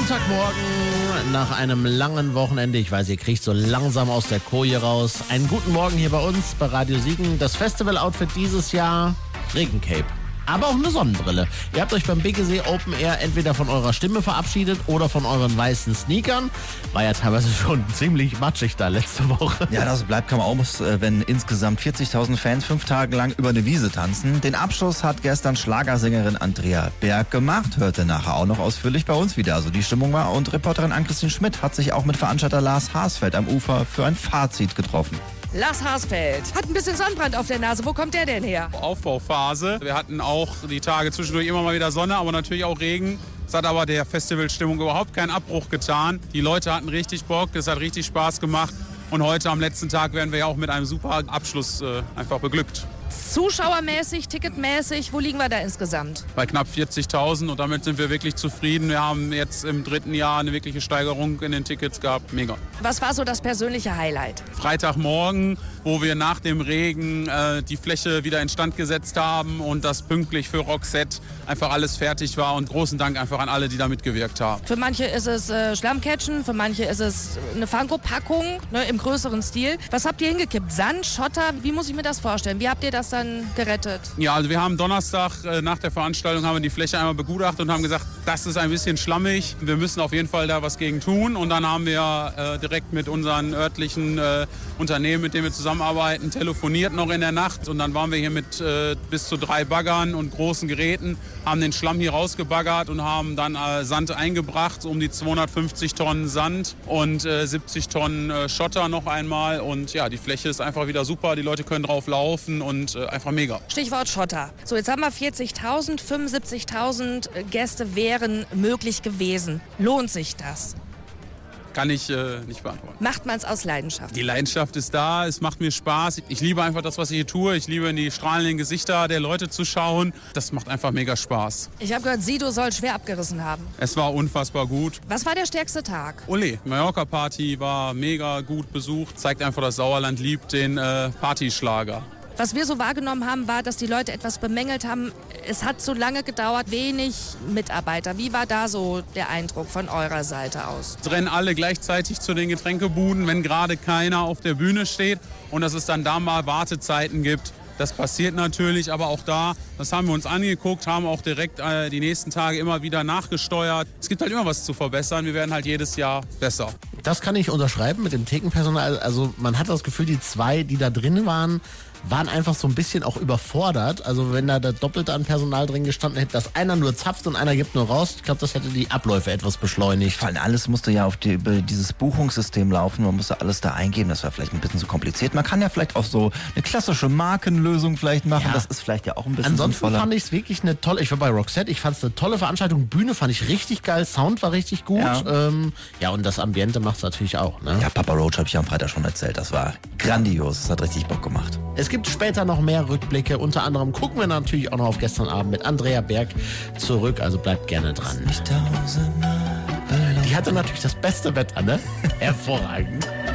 Montagmorgen nach einem langen Wochenende. Ich weiß, ihr kriegt so langsam aus der Koje raus. Einen guten Morgen hier bei uns bei Radio Siegen. Das Festival-Outfit dieses Jahr, Regencape. Aber auch eine Sonnenbrille. Ihr habt euch beim Biggesee Open Air entweder von eurer Stimme verabschiedet oder von euren weißen Sneakern. War ja teilweise schon ziemlich matschig da letzte Woche. Ja, das bleibt kaum aus, wenn insgesamt 40.000 Fans 5 Tage lang über eine Wiese tanzen. Den Abschluss hat gestern Schlagersängerin Andrea Berg gemacht. Hörte nachher auch noch ausführlich bei uns wieder. Also die Stimmung war. Und Reporterin Ann-Christine Schmidt hat sich auch mit Veranstalter Lars Harsfeld am Ufer für ein Fazit getroffen. Lars Harsfeld hat ein bisschen Sonnenbrand auf der Nase. Wo kommt der denn her? Aufbauphase. Wir hatten auch die Tage zwischendurch immer mal wieder Sonne, aber natürlich auch Regen. Es hat aber der Festivalstimmung überhaupt keinen Abbruch getan. Die Leute hatten richtig Bock, es hat richtig Spaß gemacht. Und heute am letzten Tag werden wir ja auch mit einem super Abschluss einfach beglückt. Zuschauermäßig, ticketmäßig, wo liegen wir da insgesamt? Bei knapp 40.000 und damit sind wir wirklich zufrieden. Wir haben jetzt im 3. Jahr eine wirkliche Steigerung in den Tickets gehabt. Mega. Was war so das persönliche Highlight? Freitagmorgen, wo wir nach dem Regen die Fläche wieder instand gesetzt haben und das pünktlich für Roxette einfach alles fertig war. Und großen Dank einfach an alle, die da mitgewirkt haben. Für manche ist es Schlammcatchen, für manche ist es eine Fango-Packung, ne, im größeren Stil. Was habt ihr hingekippt? Sand, Schotter? Wie muss ich mir das vorstellen? Wie habt ihr das dann gerettet? Ja, also wir haben Donnerstag nach der Veranstaltung haben wir die Fläche einmal begutachtet und haben gesagt, das ist ein bisschen schlammig. Wir müssen auf jeden Fall da was gegen tun. Und dann haben wir direkt mit unseren örtlichen Unternehmen, mit denen wir zusammenarbeiten, telefoniert noch in der Nacht. Und dann waren wir hier mit bis zu 3 Baggern und großen Geräten, haben den Schlamm hier rausgebaggert und haben dann Sand eingebracht, um die 250 Tonnen Sand und 70 Tonnen Schotter noch einmal. Und ja, die Fläche ist einfach wieder super, die Leute können drauf laufen und einfach mega. Stichwort Schotter. So, jetzt haben wir 40.000, 75.000 Gäste wären möglich gewesen. Lohnt sich das? Kann ich nicht beantworten. Macht man es aus Leidenschaft? Die Leidenschaft ist da, es macht mir Spaß. Ich liebe einfach das, was ich hier tue. Ich liebe in die strahlenden Gesichter der Leute zu schauen. Das macht einfach mega Spaß. Ich habe gehört, Sido soll schwer abgerissen haben. Es war unfassbar gut. Was war der stärkste Tag? Ole, die Mallorca-Party war mega gut besucht. Zeigt einfach, dass Sauerland liebt den Partyschlager. Was wir so wahrgenommen haben, war, dass die Leute etwas bemängelt haben. Es hat so lange gedauert, wenig Mitarbeiter. Wie war da so der Eindruck von eurer Seite aus? Es rennen alle gleichzeitig zu den Getränkebuden, wenn gerade keiner auf der Bühne steht und dass es dann da mal Wartezeiten gibt. Das passiert natürlich, aber auch da, das haben wir uns angeguckt, haben auch direkt die nächsten Tage immer wieder nachgesteuert. Es gibt halt immer was zu verbessern, wir werden halt jedes Jahr besser. Das kann ich unterschreiben mit dem Thekenpersonal. Also man hat das Gefühl, die 2, die da drin waren einfach so ein bisschen auch überfordert. Also wenn da das Doppelte an Personal drin gestanden hätte, dass einer nur zapft und einer gibt nur raus. Ich glaube, das hätte die Abläufe etwas beschleunigt. Vor allem alles musste ja über dieses Buchungssystem laufen. Man musste alles da eingeben. Das war vielleicht ein bisschen zu kompliziert. Man kann ja vielleicht auch so eine klassische Markenlösung vielleicht machen. Ja. Das ist vielleicht ja auch ein bisschen ansonsten sinnvoller. Fand ich es wirklich eine tolle, ich war bei Roxette, ich fand es eine tolle Veranstaltung. Bühne fand ich richtig geil, Sound war richtig gut. Ja, und das Ambiente macht es natürlich auch. Ne? Ja, Papa Roach habe ich am Freitag schon erzählt. Das war grandios. Das hat richtig Bock gemacht. Es gibt später noch mehr Rückblicke. Unter anderem gucken wir natürlich auch noch auf gestern Abend mit Andrea Berg zurück. Also bleibt gerne dran. Die hatte natürlich das beste Wetter, ne? Hervorragend.